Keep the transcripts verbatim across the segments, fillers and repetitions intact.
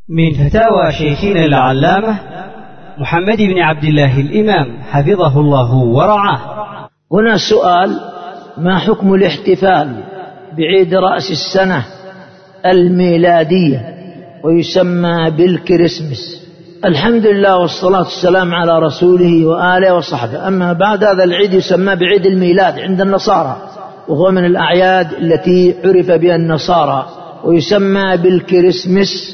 من فتاوى شيخنا العلامة محمد بن عبد الله الإمام حفظه الله ورعاه. هنا سؤال: ما حكم الاحتفال بعيد رأس السنة الميلادية ويسمى بالكريسماس؟ الحمد لله والصلاة والسلام على رسوله وآله وصحبه. أما بعد، هذا العيد يسمى بعيد الميلاد عند النصارى، وهو من الأعياد التي عرف بها النصارى، ويسمى بالكريسماس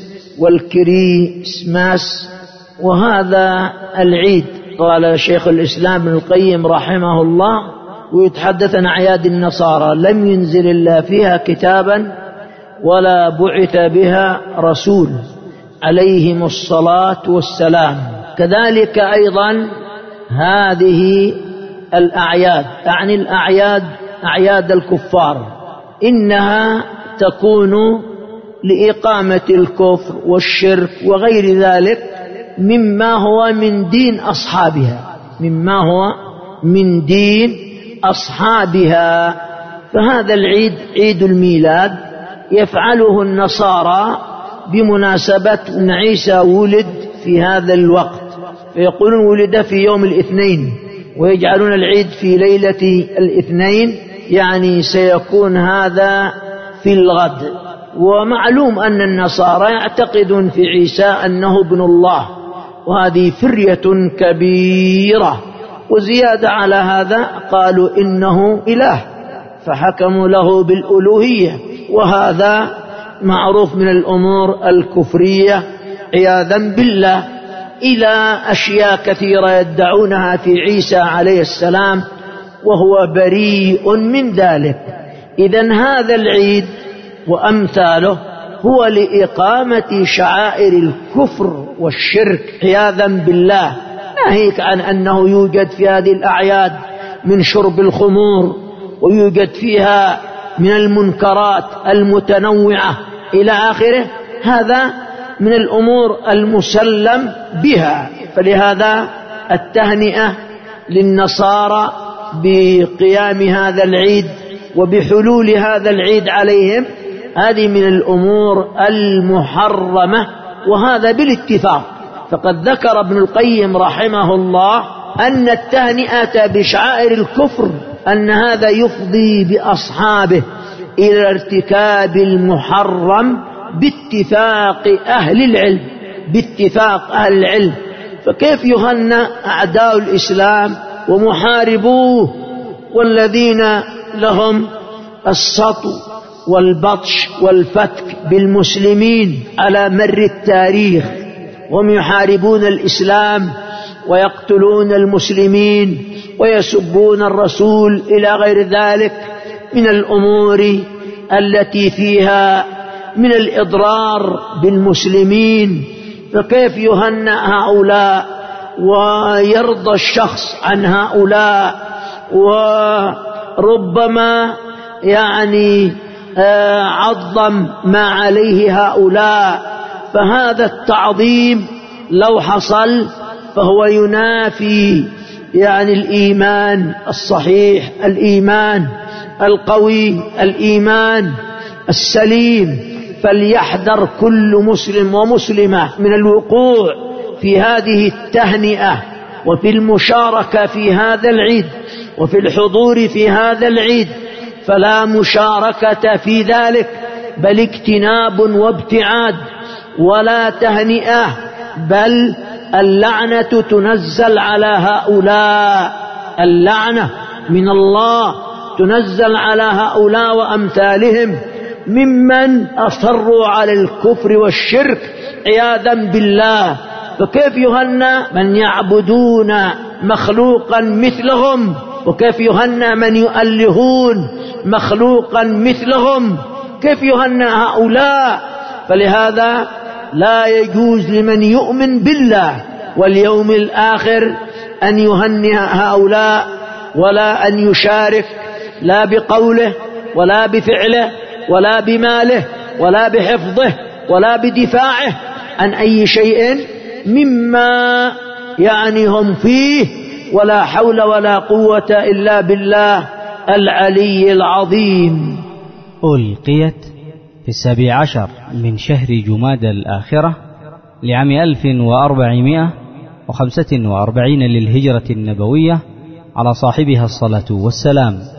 والكريسماس. وهذا العيد قال شيخ الإسلام ابن القيم رحمه الله: ويتحدث عن أعياد النصارى لم ينزل الله فيها كتابا ولا بعث بها رسول عليهم الصلاة والسلام. كذلك أيضا هذه الأعياد، يعني الأعياد أعياد الكفار، إنها تكون لإقامة الكفر والشرك وغير ذلك مما هو من دين أصحابها مما هو من دين أصحابها. فهذا العيد عيد الميلاد يفعله النصارى بمناسبة أن عيسى ولد في هذا الوقت، فيقولون ولد في يوم الاثنين، ويجعلون العيد في ليلة الاثنين، يعني سيكون هذا في الغد. ومعلوم أن النصارى يعتقدون في عيسى أنه ابن الله، وهذه فرية كبيرة. وزيادة على هذا قالوا إنه إله، فحكموا له بالألوهية، وهذا معروف من الأمور الكفرية عياذا بالله، إلى أشياء كثيرة يدعونها في عيسى عليه السلام وهو بريء من ذلك. إذن هذا العيد وأمثاله هو لإقامة شعائر الكفر والشرك عياذا بالله، ناهيك عن أنه يوجد في هذه الأعياد من شرب الخمور، ويوجد فيها من المنكرات المتنوعة إلى آخره. هذا من الأمور المسلم بها. فلهذا التهنئة للنصارى بقيام هذا العيد وبحلول هذا العيد عليهم، هذه من الأمور المحرمة، وهذا بالاتفاق. فقد ذكر ابن القيم رحمه الله أن التهنئة بشعائر الكفر أن هذا يفضي بأصحابه إلى ارتكاب المحرم باتفاق أهل العلم باتفاق أهل العلم. فكيف يهنأ أعداء الإسلام ومحاربوه والذين لهم السطو والبطش والفتك بالمسلمين على مر التاريخ، هم يحاربون الإسلام ويقتلون المسلمين ويسبون الرسول إلى غير ذلك من الأمور التي فيها من الإضرار بالمسلمين. فكيف يهنأ هؤلاء ويرضى الشخص عن هؤلاء، وربما يعني عظم ما عليه هؤلاء؟ فهذا التعظيم لو حصل فهو ينافي يعني الإيمان الصحيح، الإيمان القوي، الإيمان السليم. فليحذر كل مسلم ومسلمة من الوقوع في هذه التهنئة وفي المشاركة في هذا العيد وفي الحضور في هذا العيد. فلا مشاركة في ذلك، بل اجتناب وابتعاد، ولا تهنئة، بل اللعنة تنزل على هؤلاء، اللعنة من الله تنزل على هؤلاء وأمثالهم ممن أصروا على الكفر والشرك عياذا بالله. فكيف يهنى من يعبدون مخلوقا مثلهم؟ وكيف يهنى من يؤلهون مخلوقا مثلهم؟ كيف يهنى هؤلاء؟ فلهذا لا يجوز لمن يؤمن بالله واليوم الآخر أن يهنئ هؤلاء، ولا أن يشارك لا بقوله ولا بفعله ولا بماله ولا بحفظه ولا بدفاعه عن أي شيء مما يعني هم فيه. ولا حول ولا قوة إلا بالله العلي العظيم. ألقيت في السابع عشر من شهر جمادى الآخرة لعام ألف وأربعمائة وخمسة وأربعين للهجرة النبوية على صاحبها الصلاة والسلام.